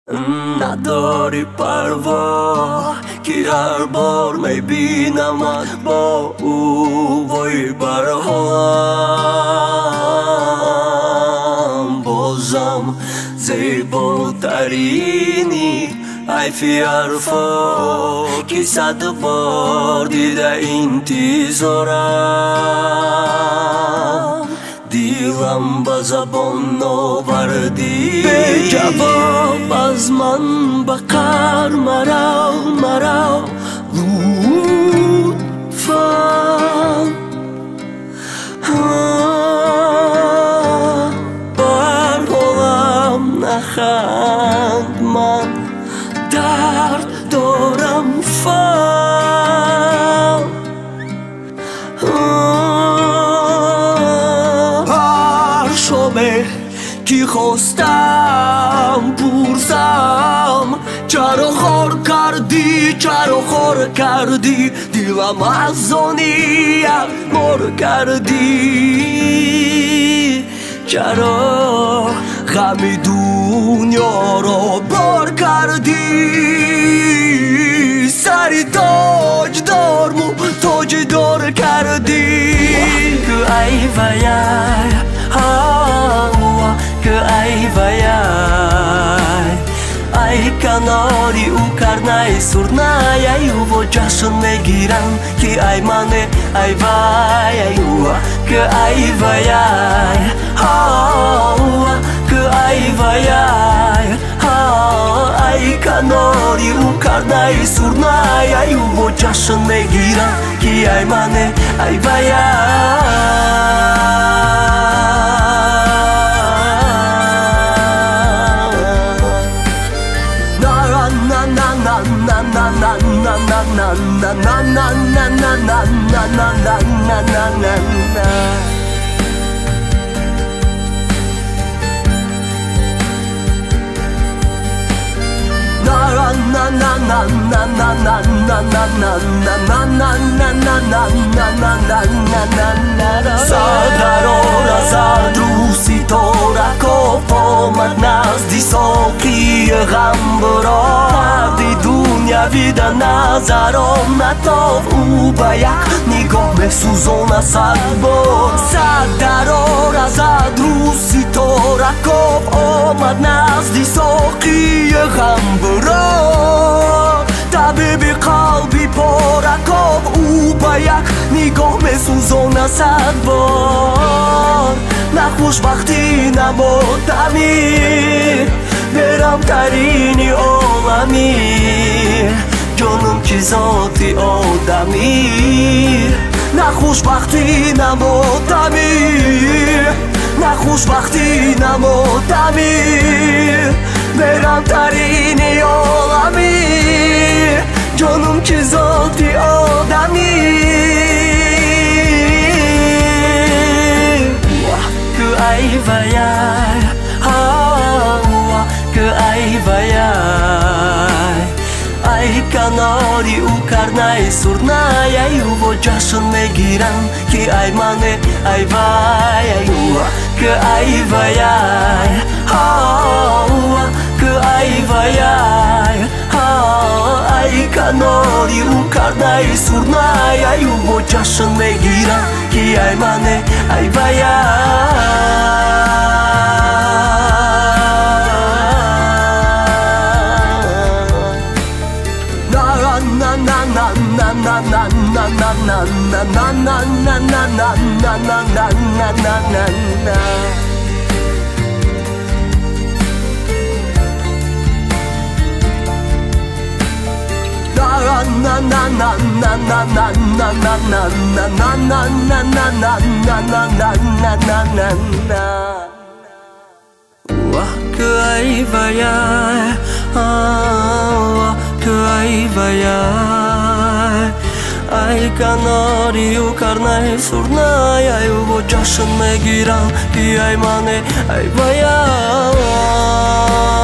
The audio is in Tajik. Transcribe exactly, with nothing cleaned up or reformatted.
Надори парво ки ҳар бор мебинамад бо увои барҳоам бозам зеботарини айфи ҳарфо ки саду бор дида интизорам дилам ба забон новарди беҷавоб аз ман ба қар марав марав лутфан ба ҳар ҳолам наханд ман дард дорам фан ки хостам пурсам чаро хор кардӣ чаро хор кардӣ дилам аз они якбор кардӣ чаро ғами дунёро бор кардӣ сари тоҷдорму тоҷдор кардӣ ку ай ваяй ку ай ваяй ай канори ӯ карнай сурнай ай ӯво ҷашн мегирам ки ай мане ай вай ай уа ку ай ваяй ку ай ваяй ай канори ӯ карнай сурнай ай ӯво ҷашн мегирам ки ай мане ай ваяй na na na na na na na na na na na na na na Садарора задру ситора коп омад назди соқии ғамбаро ҳарди дуня вида назаром натов ӯ ба як нигоҳ месӯзона сад бор Садарора задру ситора коп омад назди соқии ғамбаро табиби қалби поракоб ӯ ба як нигоҳ месӯзона сад бор на хушбахтӣ на мотамӣ берамтарини оламӣ ҷонум ки зоти одамӣ на хушбахтӣ на мотамӣ на хушбахтӣ на мотамӣ берамтарини оламӣ ҷонум ки зоти одамӣ ку ай ваяй ку ай ваяй ай канори ӯ карнай сурнай ай ӯво ҷашн мегирам ки ай мане ай вай ай уа ку ай ваяй ку ай ваяй ай канори ӯ карнай сурнай ай ӯво ҷашн мегирам ки ай мане ай ку ай ваяй ку ай ваяй ай канори ӯ карнай сурнай ай ӯво ҷашн мегирам ки ай мане ай ваяй